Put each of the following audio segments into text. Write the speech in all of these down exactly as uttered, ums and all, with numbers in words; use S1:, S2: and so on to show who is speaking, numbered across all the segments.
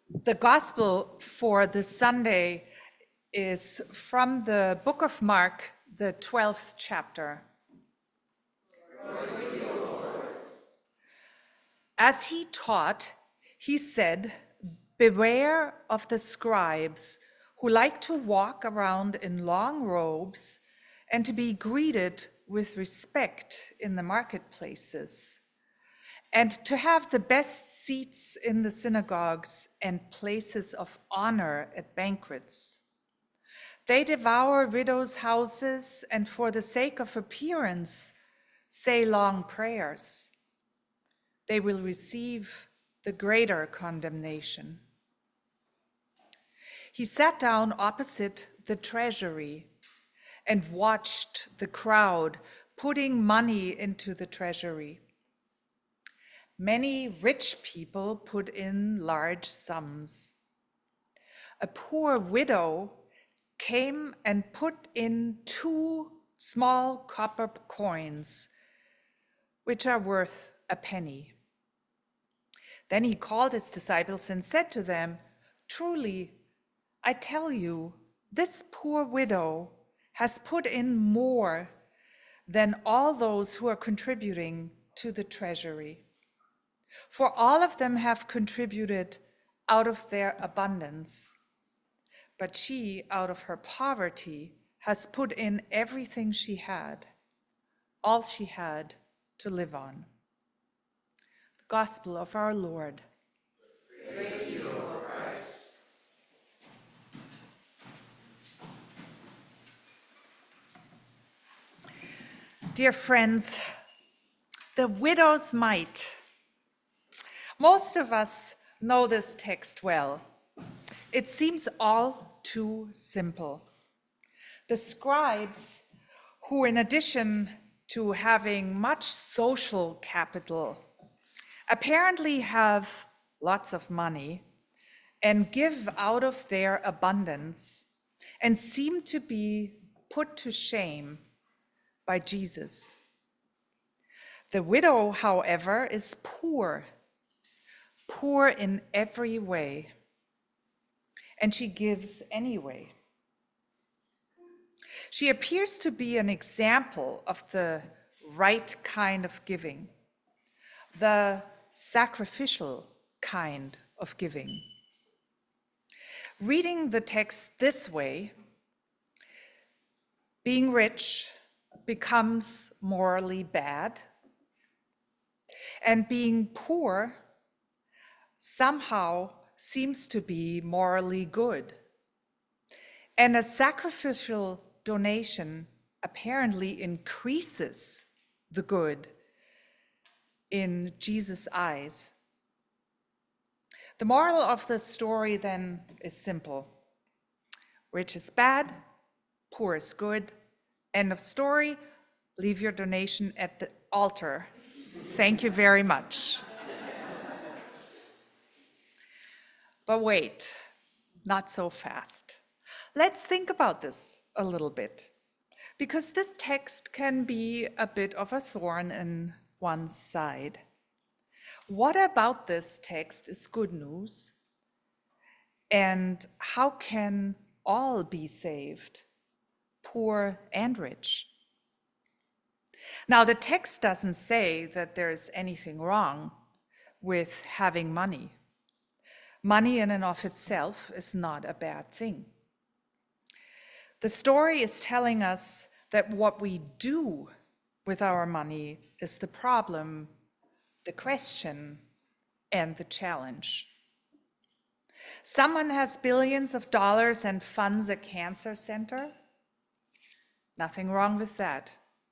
S1: The gospel for this Sunday is from the book of Mark, the twelfth chapter. As he taught, he said, "Beware of the scribes who like to walk around in long robes and to be greeted with respect in the marketplaces, and to have the best seats in the synagogues and places of honor at banquets. They devour widows' houses and for the sake of appearance say long prayers. They will receive the greater condemnation." He sat down opposite the treasury and watched the crowd putting money into the treasury. Many rich people put in large sums. A poor widow came and put in two small copper coins, which are worth a penny. Then he called his disciples and said to them, "Truly, I tell you, this poor widow has put in more than all those who are contributing to the treasury. For all of them have contributed out of their abundance, but she, out of her poverty, has put in everything she had, all she had to live on." The Gospel of our Lord.
S2: Praise to you, Lord Christ.
S1: Dear friends, the widow's mite. Most of us know this text well. It seems all too simple. The scribes, who in addition to having much social capital, apparently have lots of money and give out of their abundance and seem to be put to shame by Jesus. The widow, however, is poor, poor in every way, and she gives anyway. She appears to be an example of the right kind of giving, the sacrificial kind of giving. Reading the text this way, being rich becomes morally bad, and being poor somehow seems to be morally good. And a sacrificial donation apparently increases the good in Jesus' eyes. The moral of the story then is simple. Rich is bad, poor is good. End of story. Leave your donation at the altar. Thank you very much. But wait, not so fast. Let's think about this a little bit, because this text can be a bit of a thorn in one's side. What about this text is good news? And how can all be saved, poor and rich? Now, the text doesn't say that there's anything wrong with having money. Money in and of itself is not a bad thing. The story is telling us that what we do with our money is the problem, the question, and the challenge. Someone has billions of dollars and funds a cancer center. Nothing wrong with that.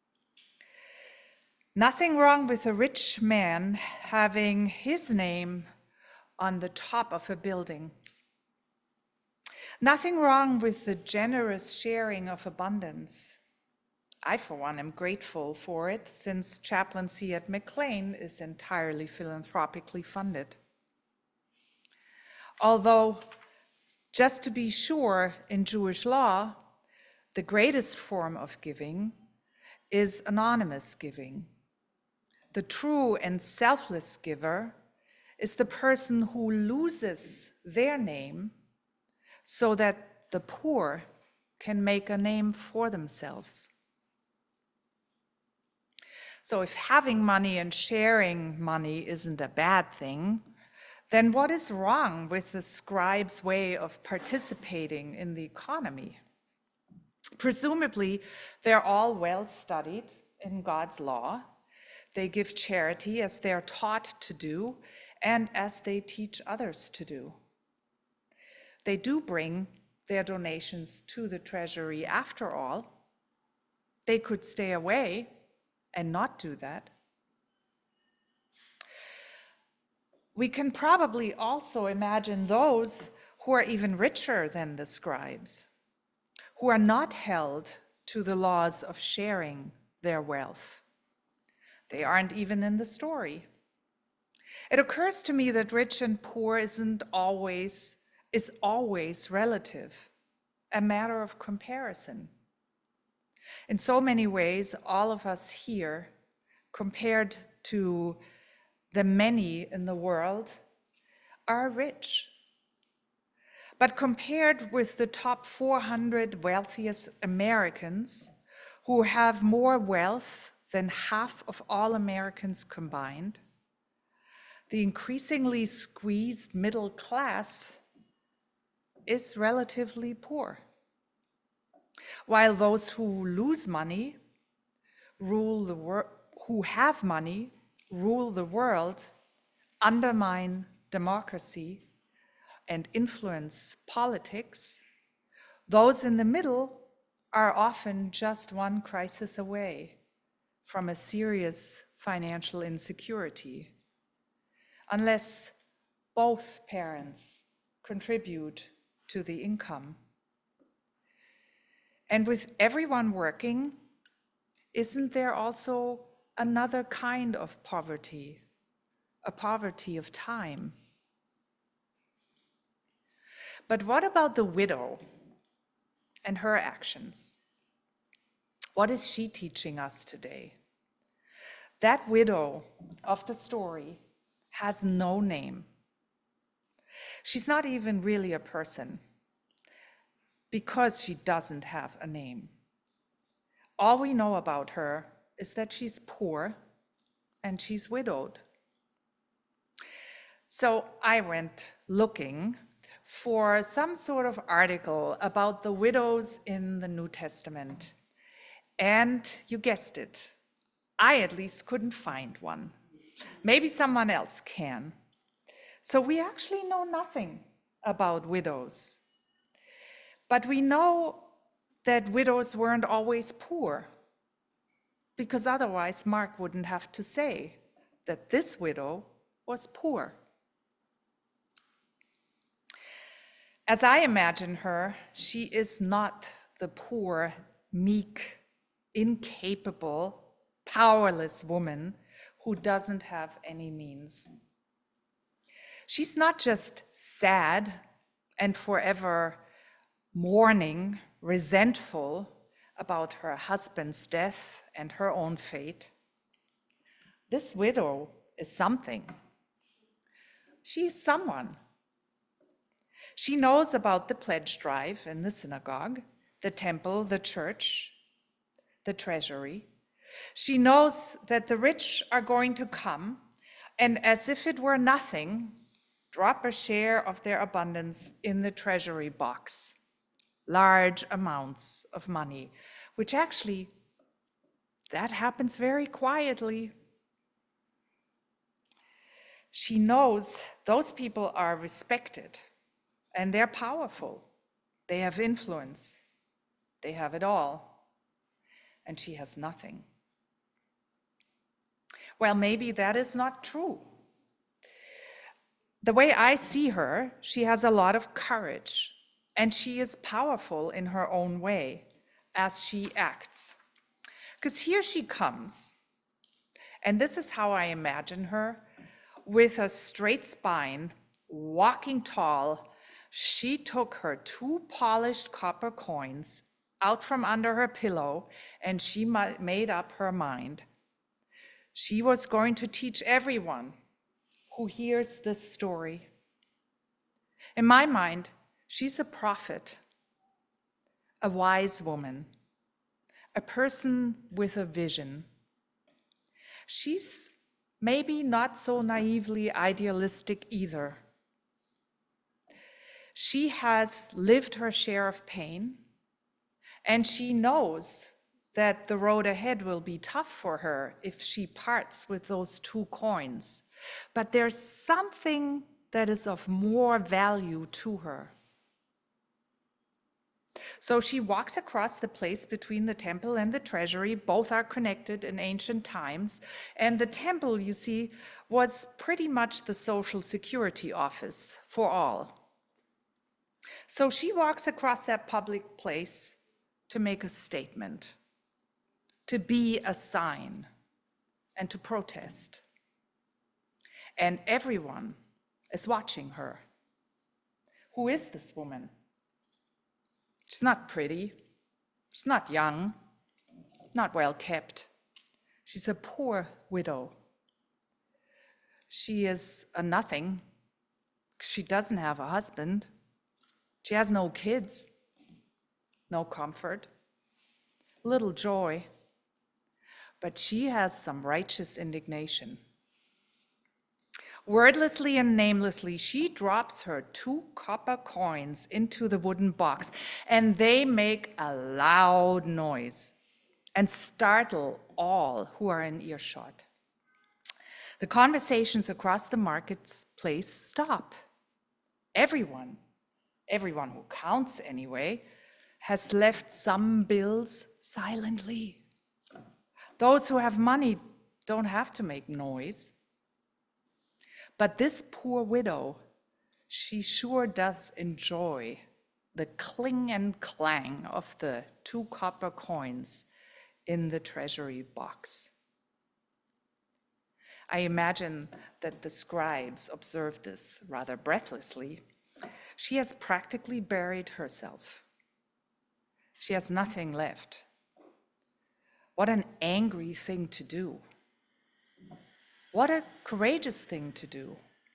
S1: Nothing wrong with a rich man having his name on the top of a building. Nothing wrong with the generous sharing of abundance. I, for one, am grateful for it, since chaplaincy at McLean is entirely philanthropically funded. Although, just to be sure, in Jewish law, the greatest form of giving is anonymous giving. The true and selfless giver is the person who loses their name so that the poor can make a name for themselves. So if having money and sharing money isn't a bad thing, then what is wrong with the scribe's way of participating in the economy? Presumably, they're all well studied in God's law. They give charity as they're taught to do and as they teach others to do. They do bring their donations to the treasury after all. They could stay away and not do that. We can probably also imagine those who are even richer than the scribes, who are not held to the laws of sharing their wealth. They aren't even in the story. It occurs to me that rich and poor isn't always, is always relative, a matter of comparison. In so many ways, all of us here, compared to the many in the world, are rich. But compared with the top four hundred wealthiest Americans, who have more wealth than half of all Americans combined, the increasingly squeezed middle class is relatively poor. While those who lose money, rule the wor- who have money, rule the world, undermine democracy, and influence politics, those in the middle are often just one crisis away from a serious financial insecurity, unless both parents contribute to the income. And with everyone working, isn't there also another kind of poverty, a poverty of time? But what about the widow and her actions? What is she teaching us today? That widow of the story has no name. She's not even really a person because she doesn't have a name. All we know about her is that she's poor and she's widowed. So I went looking for some sort of article about the widows in the New Testament. And you guessed it, I at least couldn't find one. Maybe someone else can. So we actually know nothing about widows. But we know that widows weren't always poor, because otherwise Mark wouldn't have to say that this widow was poor. As I imagine her, she is not the poor, meek, incapable, powerless woman who doesn't have any means. She's not just sad and forever mourning, resentful about her husband's death and her own fate. This widow is something. She's someone. She knows about the pledge drive in the synagogue, the temple, the church, the treasury. She knows that the rich are going to come and, as if it were nothing, drop a share of their abundance in the treasury box, large amounts of money, which actually, that happens very quietly. She knows those people are respected and they're powerful. They have influence. They have it all. And she has nothing. Well, maybe that is not true. The way I see her, she has a lot of courage, and she is powerful in her own way as she acts. Because here she comes, and this is how I imagine her, with a straight spine, walking tall. She took her two polished copper coins out from under her pillow, and she made up her mind. She was going to teach everyone who hears this story. In my mind, she's a prophet, a wise woman, a person with a vision. She's maybe not so naively idealistic either. She has lived her share of pain, and she knows that the road ahead will be tough for her if she parts with those two coins. But there's something that is of more value to her. So she walks across the place between the temple and the treasury. Both are connected in ancient times. And the temple, you see, was pretty much the social security office for all. So she walks across that public place to make a statement, to be a sign, and to protest. And everyone is watching her. Who is this woman? She's not pretty. She's not young, not well kept. She's a poor widow. She is a nothing. She doesn't have a husband. She has no kids, no comfort, little joy. But she has some righteous indignation. Wordlessly and namelessly, she drops her two copper coins into the wooden box, and they make a loud noise and startle all who are in earshot. The conversations across the marketplace stop. Everyone, everyone who counts anyway, has left some bills silently. Those who have money don't have to make noise. But this poor widow, she sure does enjoy the cling and clang of the two copper coins in the treasury box. I imagine that the scribes observed this rather breathlessly. She has practically buried herself. She has nothing left. What an angry thing to do. What a courageous thing to do.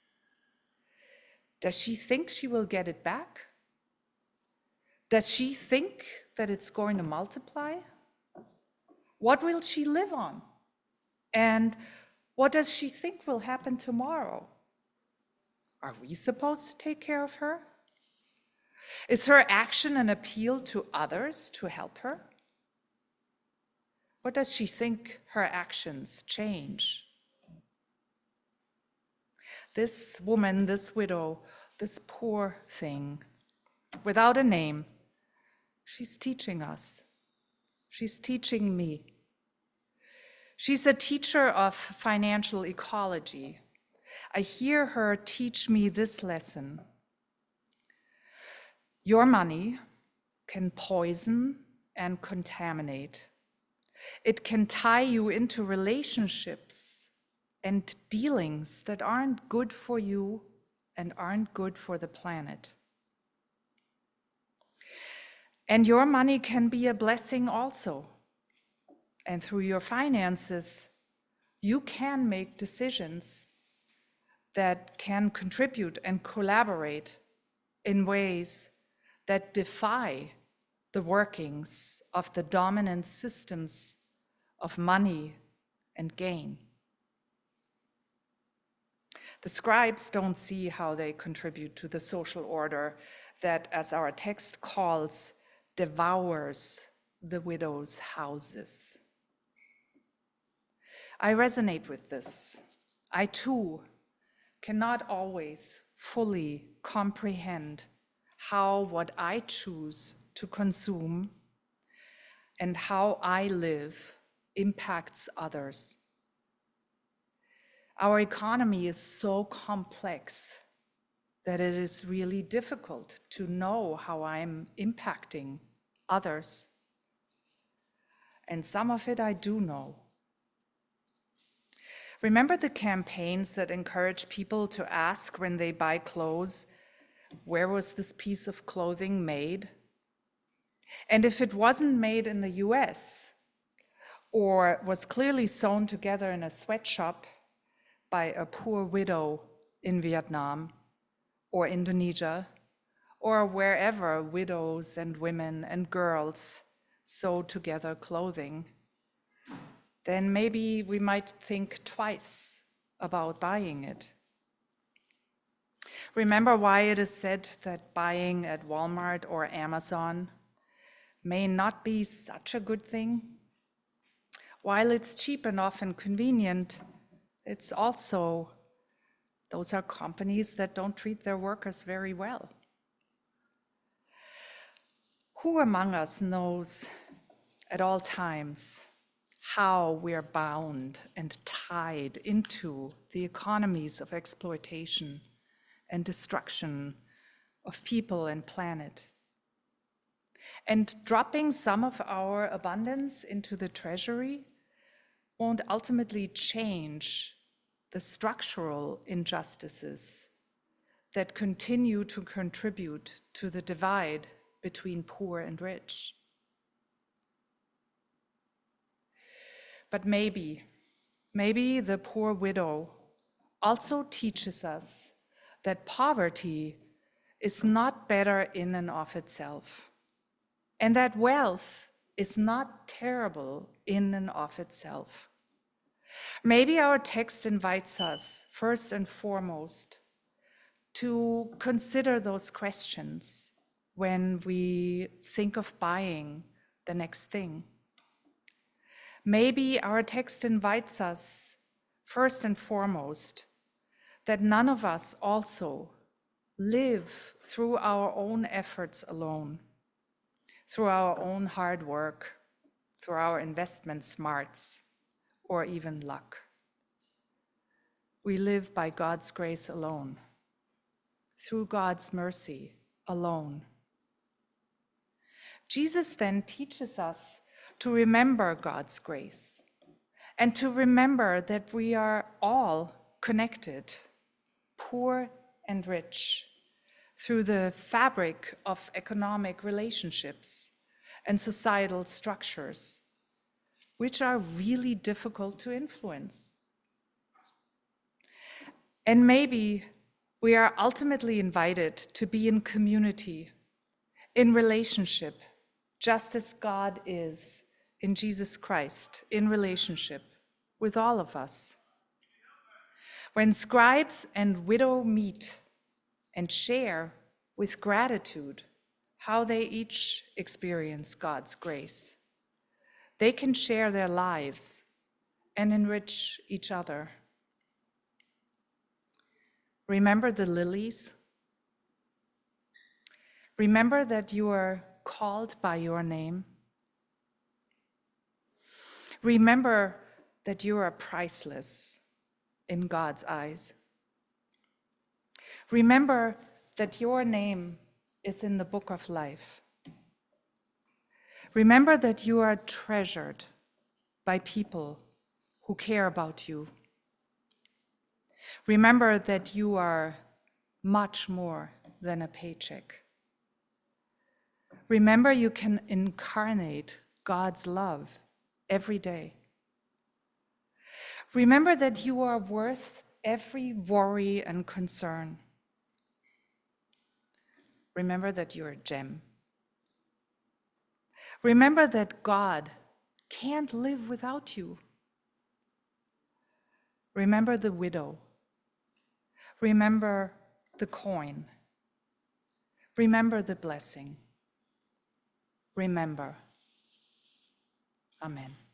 S1: Does she think she will get it back? Does she think that it's going to multiply? What will she live on? And what does she think will happen tomorrow? Are we supposed to take care of her? Is her action an appeal to others to help her? Or does she think her actions change? This woman, this widow, this poor thing, without a name, she's teaching us. She's teaching me. She's a teacher of financial ecology. I hear her teach me this lesson. Your money can poison and contaminate. It can tie you into relationships and dealings that aren't good for you and aren't good for the planet. And your money can be a blessing also. And through your finances, you can make decisions that can contribute and collaborate in ways that defy the workings of the dominant systems of money and gain. The scribes don't see how they contribute to the social order that, as our text calls, devours the widow's houses. I resonate with this. I too cannot always fully comprehend how what I choose to consume and how I live impacts others. Our economy is so complex that it is really difficult to know how I'm impacting others. And some of it I do know. Remember the campaigns that encourage people to ask when they buy clothes, where was this piece of clothing made? And if it wasn't made in the U S or was clearly sewn together in a sweatshop by a poor widow in Vietnam, or Indonesia, or wherever widows and women and girls sew together clothing, then maybe we might think twice about buying it. Remember why it is said that buying at Walmart or Amazon may not be such a good thing? While it's cheap and often convenient, it's also, those are companies that don't treat their workers very well. Who among us knows at all times how we're bound and tied into the economies of exploitation and destruction of people and planet? And dropping some of our abundance into the treasury won't ultimately change the structural injustices that continue to contribute to the divide between poor and rich. But maybe, maybe the poor widow also teaches us that poverty is not better in and of itself, and that wealth is not terrible in and of itself. Maybe our text invites us, first and foremost, to consider those questions when we think of buying the next thing. Maybe our text invites us, first and foremost, that none of us also live through our own efforts alone, through our own hard work, through our investment smarts, or even luck. We live by God's grace alone, through God's mercy alone. Jesus then teaches us to remember God's grace and to remember that we are all connected, poor and rich, through the fabric of economic relationships and societal structures, which are really difficult to influence. And maybe we are ultimately invited to be in community, in relationship, just as God is in Jesus Christ, in relationship with all of us. When scribes and widow meet and share with gratitude how they each experience God's grace, they can share their lives and enrich each other. Remember the lilies. Remember that you are called by your name. Remember that you are priceless in God's eyes. Remember that your name is in the book of life. Remember that you are treasured by people who care about you. Remember that you are much more than a paycheck. Remember you can incarnate God's love every day. Remember that you are worth every worry and concern. Remember that you're a gem. Remember that God can't live without you. Remember the widow. Remember the coin. Remember the blessing. Remember. Amen.